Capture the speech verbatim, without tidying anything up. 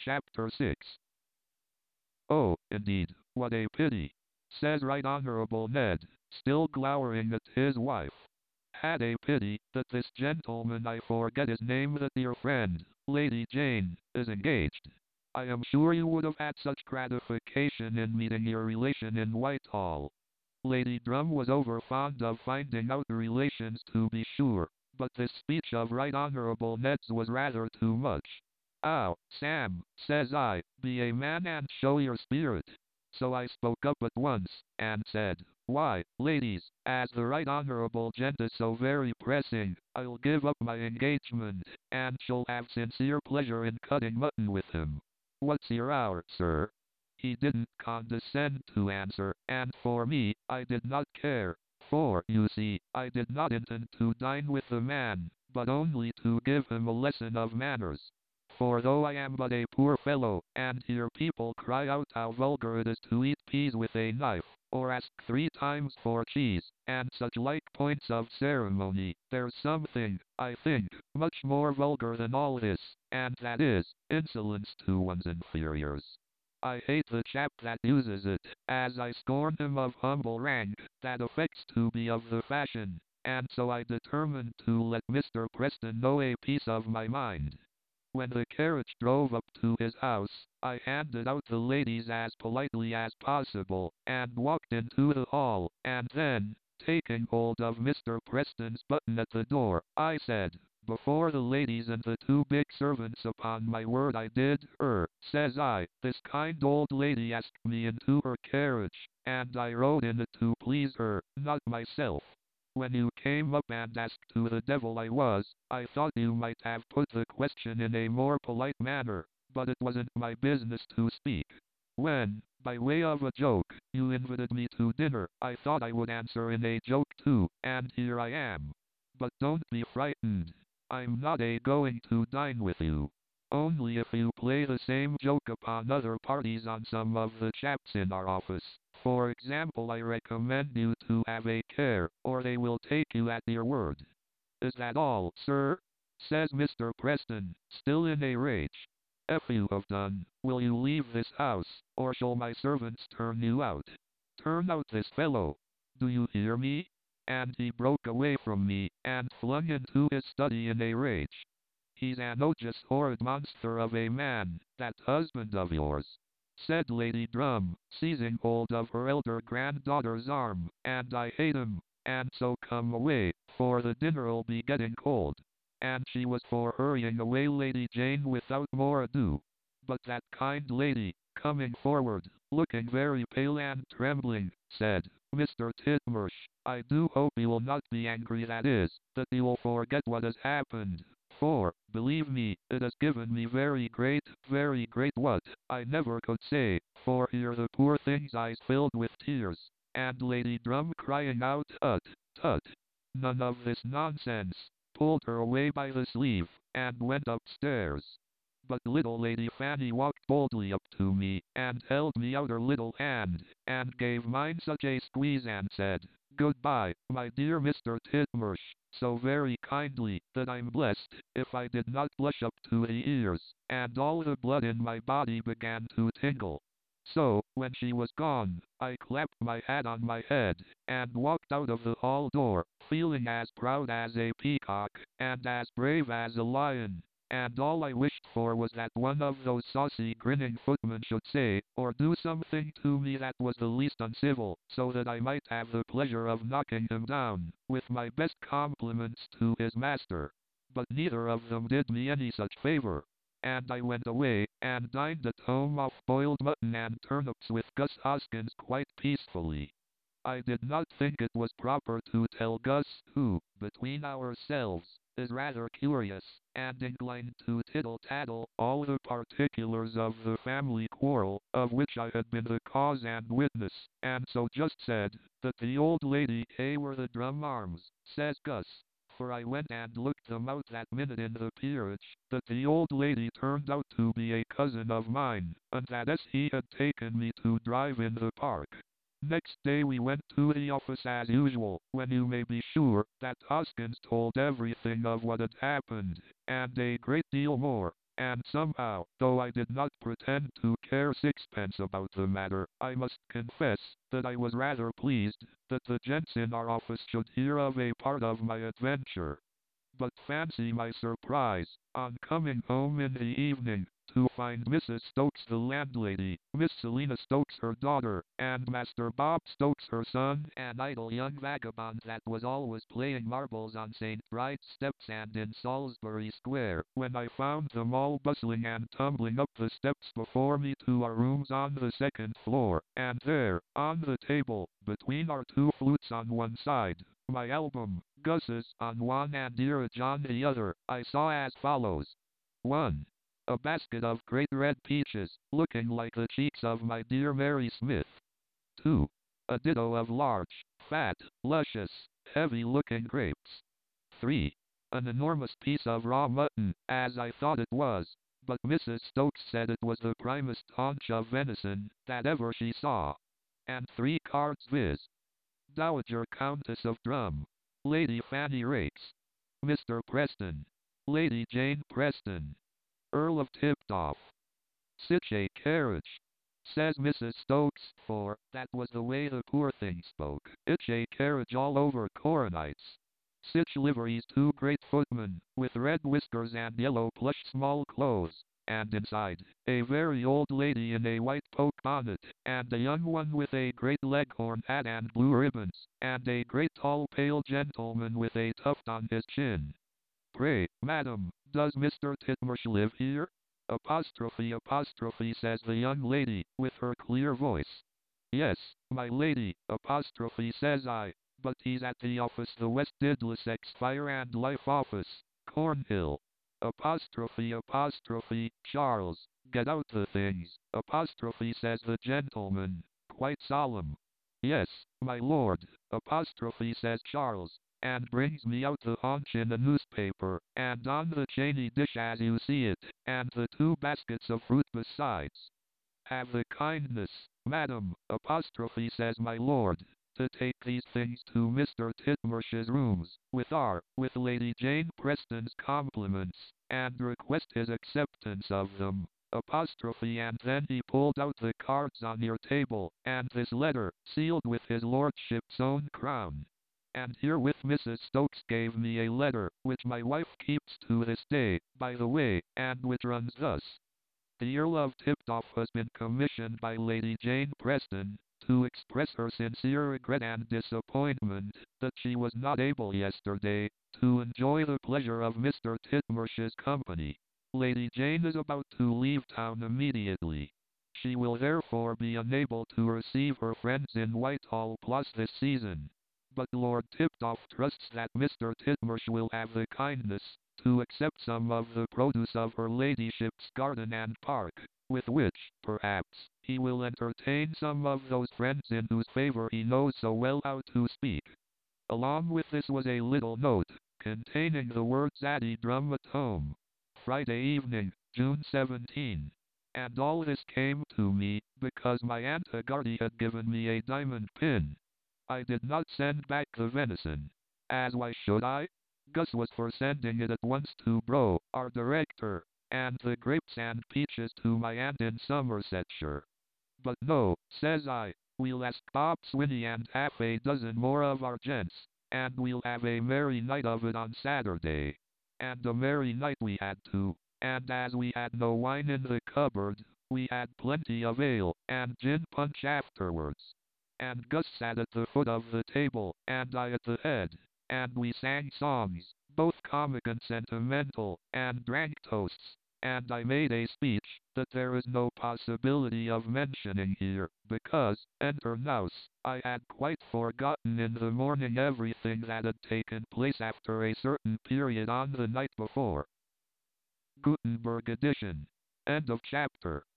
Chapter six. Oh, indeed, what a pity, says Right Honorable Ned, still glowering at his wife. Had a pity that this gentleman, I forget his name, that dear friend, Lady Jane, is engaged. I am sure you would have had such gratification in meeting your relation in Whitehall. Lady Drum was over fond of finding out relations, to be sure, but this speech of Right Honorable Ned's was rather too much. "Ow, Sam," says I, "be a man and show your spirit." So I spoke up at once, and said, "Why, ladies, as the Right Honorable Gent is so very pressing, I'll give up my engagement, and shall have sincere pleasure in cutting mutton with him. What's your hour, sir?" He didn't condescend to answer, and for me, I did not care, for, you see, I did not intend to dine with the man, but only to give him a lesson of manners. For though I am but a poor fellow, and hear people cry out how vulgar it is to eat peas with a knife, or ask three times for cheese, and such like points of ceremony, there's something, I think, much more vulgar than all this, and that is, insolence to one's inferiors. I hate the chap that uses it, as I scorn him of humble rank, that affects to be of the fashion, and so I determined to let Mister Preston know a piece of my mind. When the carriage drove up to his house, I handed out the ladies as politely as possible, and walked into the hall, and then, taking hold of Mister Preston's button at the door, I said, before the ladies and the two big servants, upon my word I did, er, says I, this kind old lady asked me into her carriage, and I rode in it to please her, not myself. When you came up and asked who the devil I was, I thought you might have put the question in a more polite manner, but it wasn't my business to speak. When, by way of a joke, you invited me to dinner, I thought I would answer in a joke too, and here I am. But don't be frightened. I'm not a going to dine with you. Only if you play the same joke upon other parties on some of the chaps in our office. For example, I recommend you to have a care, or they will take you at your word. Is that all, sir? Says Mister Preston, still in a rage. If you have done, will you leave this house, or shall my servants turn you out? Turn out this fellow. Do you hear me? And he broke away from me, and flung into his study in a rage. He's an odious horrid monster of a man, that husband of yours, said Lady Drum, seizing hold of her elder granddaughter's arm, and I hate him, and so come away, for the dinner'll be getting cold. And she was for hurrying away Lady Jane without more ado. But that kind lady, coming forward, looking very pale and trembling, said, Mister Titmarsh, I do hope you will not be angry, that is, that you will forget what has happened. For, believe me, it has given me very great, very great what, I never could say, for here the poor thing's eyes filled with tears, and Lady Drum crying out, Tut, tut, none of this nonsense, pulled her away by the sleeve, and went upstairs. But little Lady Fanny walked boldly up to me, and held me out her little hand, and gave mine such a squeeze, and said, Goodbye, my dear Mister Titmarsh, so very kindly, that I'm blessed, if I did not blush up to the ears, and all the blood in my body began to tingle. So, when she was gone, I clapped my hat on my head, and walked out of the hall door, feeling as proud as a peacock, and as brave as a lion. And all I wished for was that one of those saucy grinning footmen should say, or do something to me that was the least uncivil, so that I might have the pleasure of knocking him down, with my best compliments to his master. But neither of them did me any such favor. And I went away, and dined at home off boiled mutton and turnips with Gus Hoskins quite peacefully. I did not think it was proper to tell Gus, who, between ourselves, is rather curious, and inclined to tittle-tattle, all the particulars of the family quarrel, of which I had been the cause and witness, and so just said, that the old lady, hey were the Drum arms, says Gus, for I went and looked them out that minute in the peerage, that the old lady turned out to be a cousin of mine, and that as he had taken me to drive in the park. Next day we went to the office as usual, when you may be sure that Hoskins told everything of what had happened, and a great deal more. and somehow, though I did not pretend to care sixpence about the matter, I must confess that I was rather pleased that the gents in our office should hear of a part of my adventure. But fancy my surprise, on coming home in the evening, to find Missus Stokes the landlady, Miss Selina Stokes her daughter, and Master Bob Stokes her son, an idle young vagabond that was always playing marbles on Saint Bride's steps and in Salisbury Square, when I found them all bustling and tumbling up the steps before me to our rooms on the second floor, and there, on the table, between our two flutes on one side, my album, Gus's, on one and Dearage on the other, I saw as follows. one. A basket of great red peaches, looking like the cheeks of my dear Mary Smith. two. A ditto of large, fat, luscious, heavy-looking grapes. three. An enormous piece of raw mutton, as I thought it was, but Missus Stokes said it was the primest haunch of venison that ever she saw. And three cards, viz. Dowager Countess of Drum, Lady Fanny Rakes, Mister Preston, Lady Jane Preston, Earl of Tiptoff. Such a carriage, says Missus Stokes, for that was the way the poor thing spoke. It's a carriage all over coronites. Such liveries, two great footmen, with red whiskers and yellow plush small clothes, and inside, a very old lady in a white poke bonnet, and a young one with a great leghorn hat and blue ribbons, and a great tall pale gentleman with a tuft on his chin. Pray, madam, does Mister Titmarsh live here? Apostrophe apostrophe, says the young lady, with her clear voice. Yes, my lady, apostrophe, says I, but he's at the office, the West Middlesex Fire and Life Office, Cornhill. Apostrophe apostrophe, Charles, get out the things, apostrophe, says the gentleman, quite solemn. Yes, my lord, apostrophe, says Charles, and brings me out the haunch in a newspaper, and on the chany dish as you see it, and the two baskets of fruit besides. Have the kindness, madam, apostrophe, says my lord, to take these things to Mister Titmarsh's rooms, with our, with Lady Jane Preston's compliments, and request his acceptance of them, apostrophe, and then he pulled out the cards on your table, and this letter, sealed with his lordship's own crown. And herewith Missus Stokes gave me a letter, which my wife keeps to this day, by the way, and which runs thus. The Earl of Tiptoff has been commissioned by Lady Jane Preston to express her sincere regret and disappointment that she was not able yesterday to enjoy the pleasure of Mister Titmarsh's company. Lady Jane is about to leave town immediately. She will therefore be unable to receive her friends in Whitehall Plus this season. But Lord Tiptoff trusts that Mister Titmarsh will have the kindness to accept some of the produce of her ladyship's garden and park, with which, perhaps, he will entertain some of those friends in whose favor he knows so well how to speak. Along with this was a little note, containing the words Addie Drum at home. Friday evening, June seventeenth. And all this came to me, because my Aunt Agarty had given me a diamond pin. I did not send back the venison. As why should I? Gus was for sending it at once to Bro, our director, and the grapes and peaches to my aunt in Somersetshire. But no, says I, we'll ask Bob Swinney and half a dozen more of our gents, and we'll have a merry night of it on Saturday. And a merry night we had too, and as we had no wine in the cupboard, we had plenty of ale, and gin punch afterwards. And Gus sat at the foot of the table, and I at the head, and we sang songs, both comic and sentimental, and drank toasts, and I made a speech that there is no possibility of mentioning here, because, enter nous, I had quite forgotten in the morning everything that had taken place after a certain period on the night before. Gutenberg edition. End of chapter.